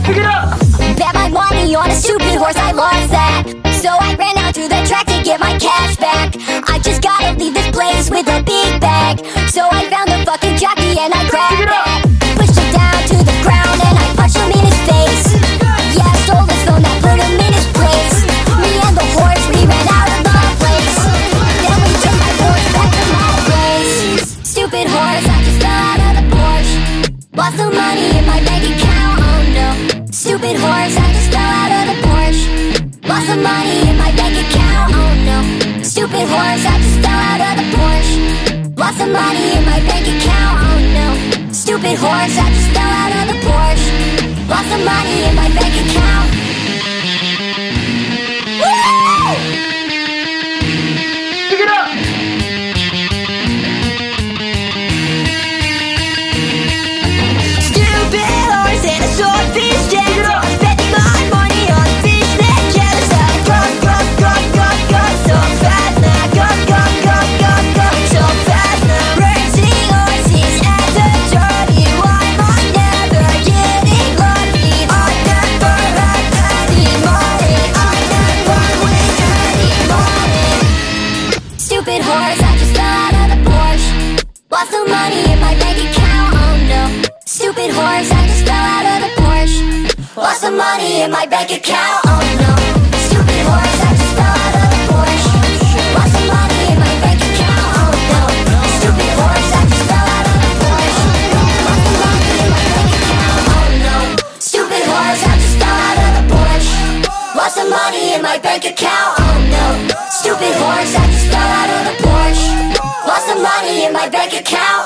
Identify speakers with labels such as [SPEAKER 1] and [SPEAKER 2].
[SPEAKER 1] Pick it up!
[SPEAKER 2] Bet my money on a stupid horse, I lost that. So I ran out to the track to get my cash back. I just gotta leave this place with a big bag. So I found the fucking jockey and I grabbed that. Pushed him down to the ground and I punched him in his face. Yeah, I stole his phone, that put him in his place. Me and the horse, we ran out of the place. Then we took my horse back to my place. Stupid horse, I just fell out of the Porsche. Lost some money in my bank account, oh no. Stupid horse, I just fell out of the Porsche. Lost some money in my bank account, oh no. Stupid horse, I just fell out of the Porsche. Lost some money in my bank account, oh no. Stupid horse, I just fell out of the Porsche. Lost some money in my bank account. Woo!
[SPEAKER 1] Pick it up!
[SPEAKER 2] Stupid horse and a swordfish dance. I'm spending my money on fish that jealous. I go so fast now. Go so fast now. Racing horses at the derby. Why am I never getting lucky? I never have any money. I never win any money. Stupid horse, I just fell out of the Porsche. Lost some money in my bank account, oh no. Stupid horse, I just fell out of the Porsche. Lost some money in my bank account, oh no. Stupid horse, I just fell out of the Porsche. Lost some money in my bank account, oh no. Stupid horse, I just fell out of the Porsche. Lost some money in my bank account, oh no. Stupid horse, I just fell out of the Porsche. Lost some money in my bank account, oh no. Stupid horse, I just fell out of the Porsche. Lost some money in my bank account.